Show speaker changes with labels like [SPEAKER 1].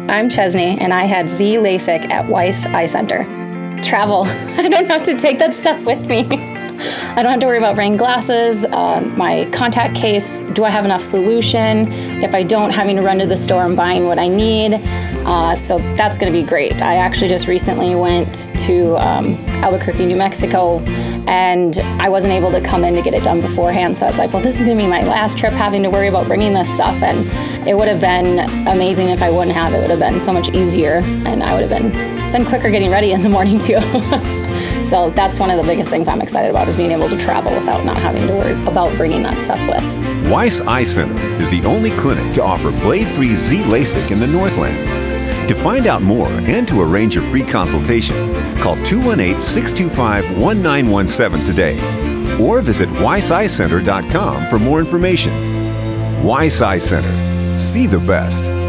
[SPEAKER 1] I'm Chesney, and I had Z LASIK at Weiss Eye Center. Travel. I don't have to take that stuff with me. I don't have to worry about bringing glasses, my contact case. Do I have enough solution? If I don't, having to run to the store and buying what I need. So that's going to be great. I actually just recently went to Albuquerque, New Mexico, and I wasn't able to come in to get it done beforehand. So I was like, well, this is going to be my last trip having to worry about bringing this stuff. And it would have been amazing if I wouldn't have. It would have been so much easier, and I would have been quicker getting ready in the morning too. So that's one of the biggest things I'm excited about, is being able to travel without not having to worry about bringing that stuff with.
[SPEAKER 2] Weiss Eye Center is the only clinic to offer blade-free Z LASIK in the Northland. To find out more and to arrange a free consultation, call 218-625-1917 today or visit weisseyecenter.com for more information. Weiss Eye Center. See the best.